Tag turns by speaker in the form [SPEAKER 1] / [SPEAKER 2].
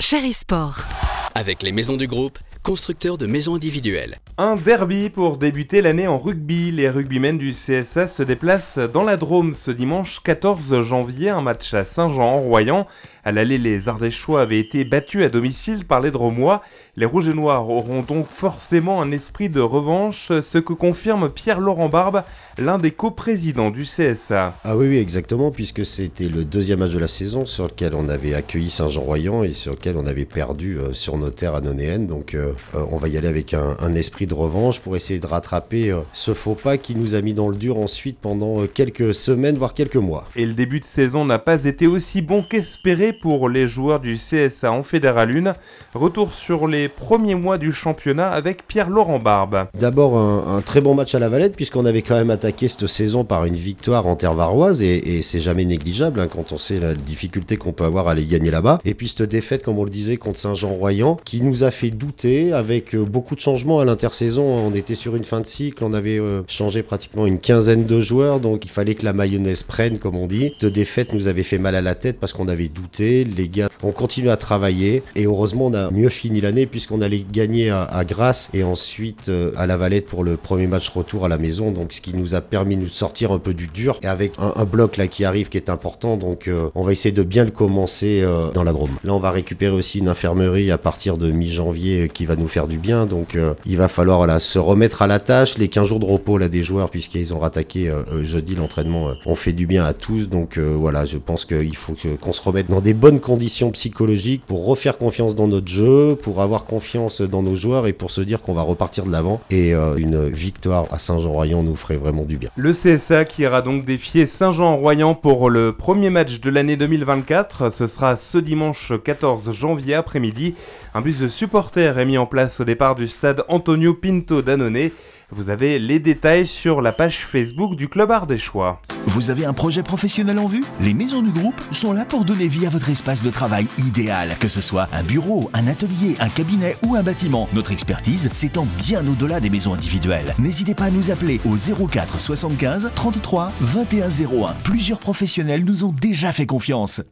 [SPEAKER 1] Chéri Sport.
[SPEAKER 2] Avec les maisons du groupe, constructeurs de maisons individuelles.
[SPEAKER 3] Un derby pour débuter l'année en rugby. Les rugbymen du CSA se déplacent dans la Drôme ce dimanche 14 janvier, un match à Saint-Jean-en-Royan. À l'aller, les Ardéchois avaient été battus à domicile par les Dromois. Les Rouges et Noirs auront donc forcément un esprit de revanche, ce que confirme Pierre-Laurent Barbe, l'un des coprésidents du CSA.
[SPEAKER 4] Ah oui, exactement, puisque c'était le deuxième match de la saison sur lequel on avait accueilli Saint-Jean-Royan et sur lequel on avait perdu sur nos terres annonayennes. Donc on va y aller avec un esprit de revanche pour essayer de rattraper ce faux pas qui nous a mis dans le dur ensuite pendant quelques semaines, voire quelques mois.
[SPEAKER 3] Et le début de saison n'a pas été aussi bon qu'espéré pour les joueurs du CSA en Fédéral 1. Retour sur les premiers mois du championnat avec Pierre-Laurent Barbe.
[SPEAKER 4] D'abord un très bon match à la Valette, puisqu'on avait quand même attaqué cette saison par une victoire en terre varoise et c'est jamais négligeable quand on sait la difficulté qu'on peut avoir à aller gagner là-bas. Et puis cette défaite, comme on le disait, contre Saint-Jean-Royan qui nous a fait douter avec beaucoup de changements à l'intersaison. On était sur une fin de cycle, on avait changé pratiquement une quinzaine de joueurs, donc il fallait que la mayonnaise prenne, comme on dit. Cette défaite nous avait fait mal à la tête parce qu'on avait douté. Les gars ont continué à travailler et heureusement on a mieux fini l'année puisqu'on allait gagner à Grasse et ensuite à la Valette pour le premier match retour à la maison, donc ce qui nous a permis de sortir un peu du dur et avec un bloc là qui arrive qui est important, donc on va essayer de bien le commencer dans la Drôme. Là on va récupérer aussi une infirmerie à partir de mi-janvier qui va nous faire du bien, donc il va falloir se remettre à la tâche. Les 15 jours de repos là des joueurs, puisqu'ils ont rattaqué jeudi l'entraînement, ont fait du bien à tous, donc voilà, je pense qu'il faut qu'on se remette dans des bonnes conditions psychologiques pour refaire confiance dans notre jeu, pour avoir confiance dans nos joueurs et pour se dire qu'on va repartir de l'avant, et une victoire à Saint-Jean-Royan nous ferait vraiment du bien.
[SPEAKER 3] Le CSA qui ira donc défier Saint-Jean-en-Royan pour le premier match de l'année 2024. Ce sera ce dimanche 14 janvier après-midi. Un bus de supporters est mis en place au départ du stade Antonio Pinto d'Annonay. Vous avez les détails sur la page Facebook du Club Ardéchois.
[SPEAKER 5] Vous avez un projet professionnel en vue ? Les maisons du groupe sont là pour donner vie à votre espace de travail idéal. Que ce soit un bureau, un atelier, un cabinet ou un bâtiment, notre expertise s'étend bien au-delà des maisons individuelles. N'hésitez pas à nous appeler au 04 75 33 21 01. Plusieurs professionnels nous ont déjà fait confiance.